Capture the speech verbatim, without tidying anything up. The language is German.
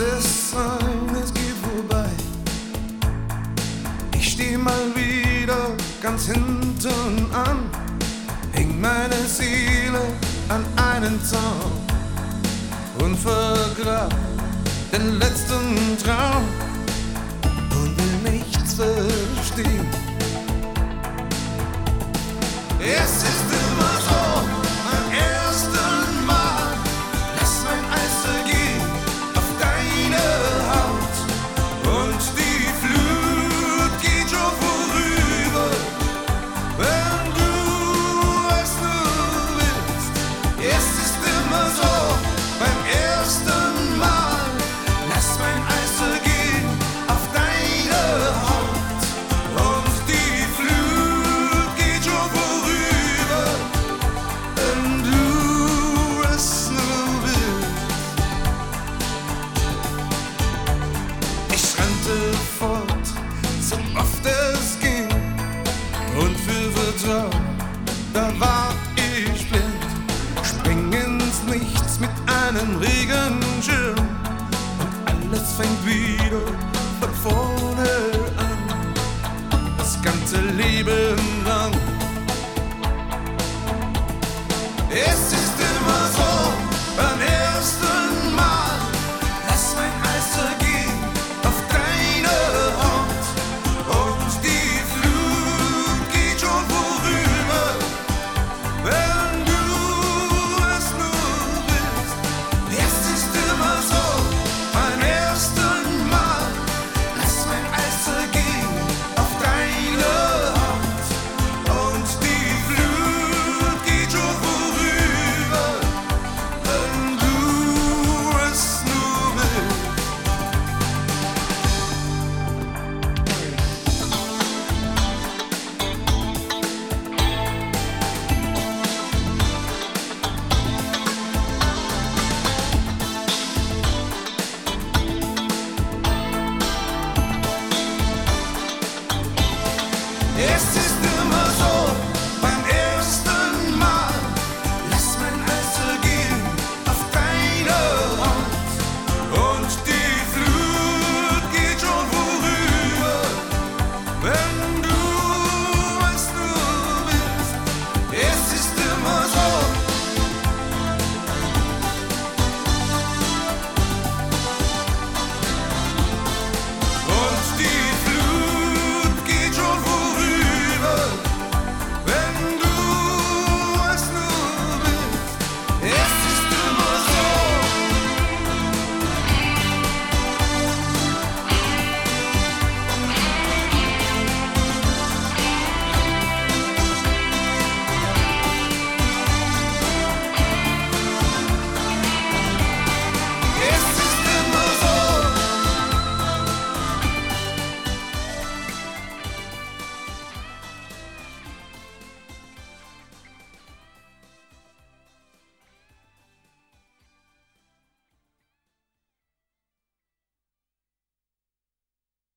es sein, es geht vorbei. Ich steh mal wieder ganz hinten an, häng meine Seele an einen Zaun und vergrab den letzten Traum und will nichts verstehen. Es ist immer so, beim ersten Mal, lass mein Eis gehen auf deine Haut und die Flut geht schon vorüber, wenn du es nur willst. Es ist immer so, beim ersten Mal, lass mein Eis gehen auf deine Haut und die Flut geht schon vorüber, wenn du es nur willst. Ich rannte fort, so oft es ging, und für Vertrauen, da war ich blind. Spring ins Nichts mit einem Regenschirm und alles fängt wieder